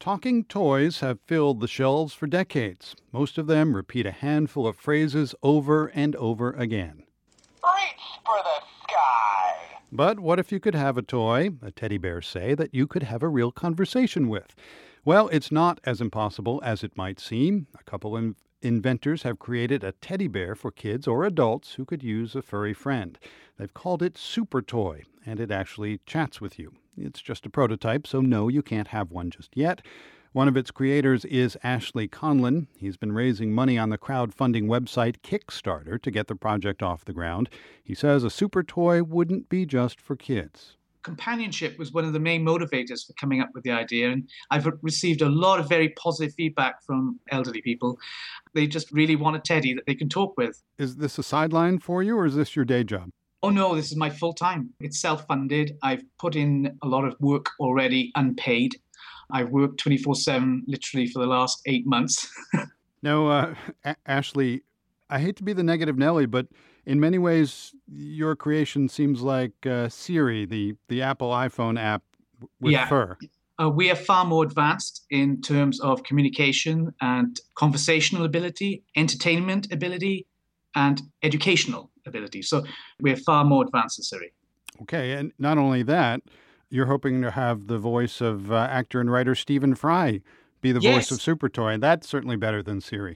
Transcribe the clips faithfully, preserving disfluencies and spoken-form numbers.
Talking toys have filled the shelves for decades. Most of them repeat a handful of phrases over and over again. Reach for the sky! But what if you could have a toy, a teddy bear say, that you could have a real conversation with? Well, it's not as impossible as it might seem. A couple of inventors have created a teddy bear for kids or adults who could use a furry friend. They've called it Super Toy, and it actually chats with you. It's just a prototype, so no, you can't have one just yet. One of its creators is Ashley Conlon. He's been raising money on the crowdfunding website Kickstarter to get the project off the ground. He says a super toy wouldn't be just for kids. Companionship was one of the main motivators for coming up with the idea, and I've received a lot of very positive feedback from elderly people. They just really want a teddy that they can talk with. Is this a sideline for you, or is this your day job? Oh no, this is my full time. It's self-funded. I've put in a lot of work already, unpaid. I've worked twenty-four seven literally for the last eight months. Now, uh, A- Ashley, I hate to be the negative Nelly, but in many ways, your creation seems like uh, Siri, the, the Apple iPhone app with Yeah. fur. Uh, we are far more advanced in terms of communication and conversational ability, entertainment ability, and educational ability. So we're far more advanced than Siri. Okay, and not only that, you're hoping to have the voice of uh, actor and writer Stephen Fry be the Yes. voice of Super Toy. That's certainly better than Siri.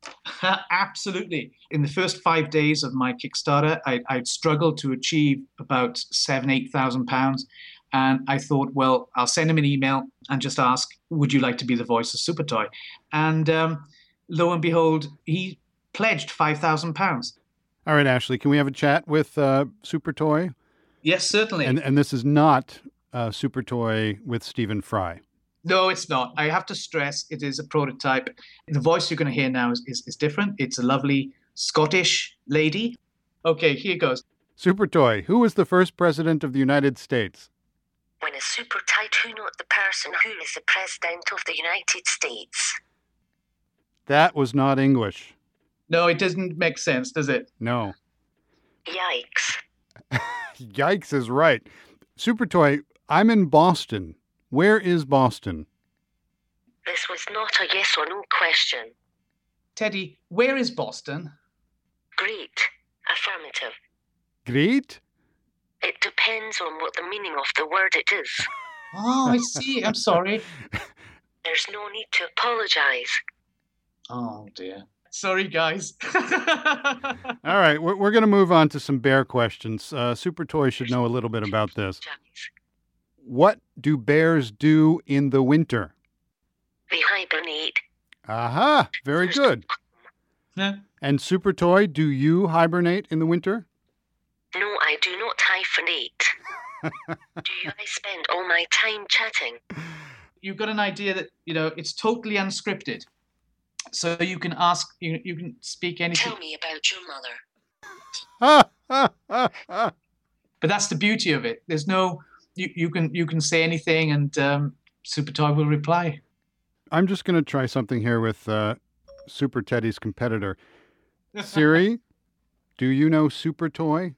Absolutely. In the first five days of my Kickstarter, I, I'd struggled to achieve about seven, eight thousand pounds, and I thought, well, I'll send him an email and just ask, "Would you like to be the voice of Super Toy?" And um, lo and behold, he pledged five thousand pounds. All right, Ashley, can we have a chat with uh, Super Toy? Yes, certainly. And and this is not uh, Super Toy with Stephen Fry. No, it's not. I have to stress it is a prototype. The voice you're going to hear now is, is, is different. It's a lovely Scottish lady. Okay, here goes. Super Toy, who was the first president of the United States? When a super tycoon not the person who is the president of the United States. That was not English. No, it doesn't make sense, does it? No. Yikes. Yikes is right. Super Toy, I'm in Boston. Where is Boston? This was not a yes or no question. Teddy, where is Boston? Great. Affirmative. Great? It depends on what the meaning of the word it is. Oh, I see. I'm sorry. There's no need to apologize. Oh, dear. Sorry, guys. All right, we're, we're going to move on to some bear questions. Uh, Super Toy should know a little bit about this. What do bears do in the winter? They hibernate. Aha, very good. Yeah. And Super Toy, do you hibernate in the winter? No, I do not hyphenate. Do you I spend all my time chatting? You've got an idea that, you know, it's totally unscripted. So you can ask, you, you can speak anything. Tell me about your mother. Ha, ha, ha, ha. But that's the beauty of it. There's no, you, you can you can say anything and um, Super Toy will reply. I'm just going to try something here with uh, Super Teddy's competitor. Siri, do you know Super Toy?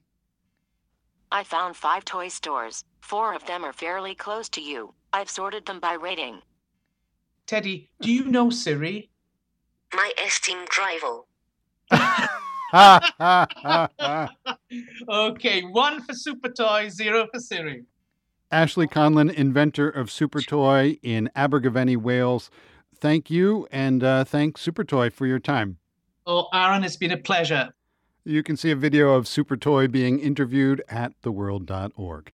I found five toy stores. Four of them are fairly close to you. I've sorted them by rating. Teddy, do you know Siri? My esteemed rival. Ha, ha, ha, ha. Okay, one for Super Toy, zero for Siri. Ashley Conlon, inventor of Super Toy in Abergavenny, Wales. Thank you, and uh, thanks Super Toy for your time. Oh, Aaron, it's been a pleasure. You can see a video of Super Toy being interviewed at the world dot org.